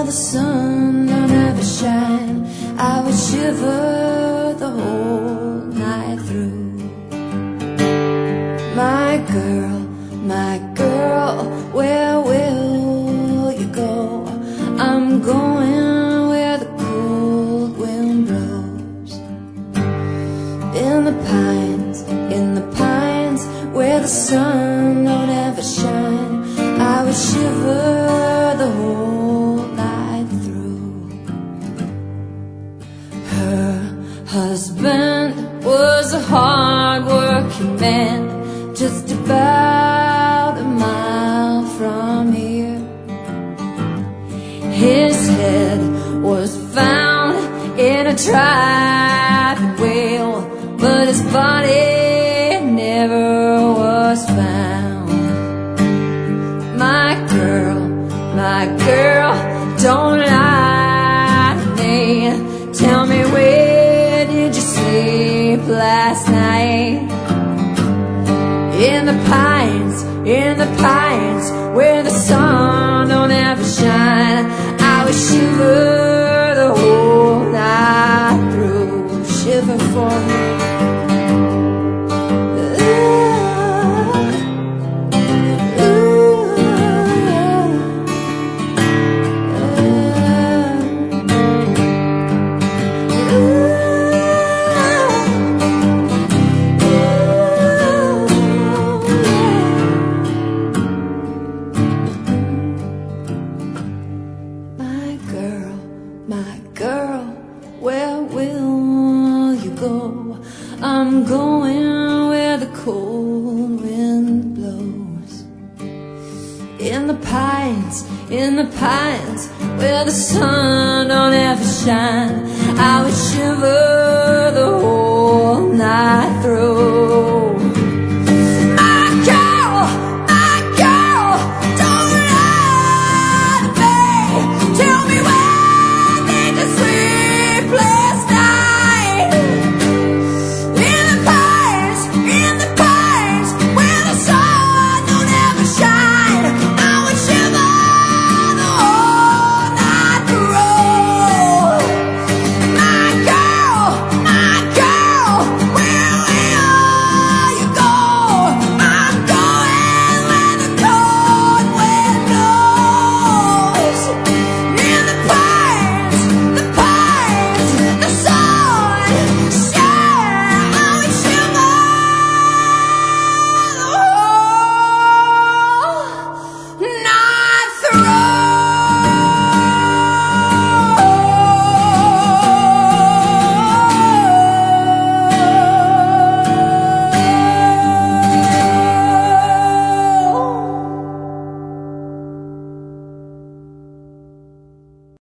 the sun don't ever shine, I would shiver the whole night through. My girl, where will you go? I'm going where the cold wind blows. In the pines, where the sun don't ever shine, I would shiver the whole night through. Her husband was a hard-working man, just about a mile from here. His head was found in a driving wheel, but his body never was found. My girl, don't lie to me. Tell me, where did you sleep last night? In the pines, where the sun don't ever shine, I would shiver the whole night through. Shiver for me. My girl, where will you go? I'm going where the cold wind blows. In the pines, where the sun don't ever shine, I would shiver the whole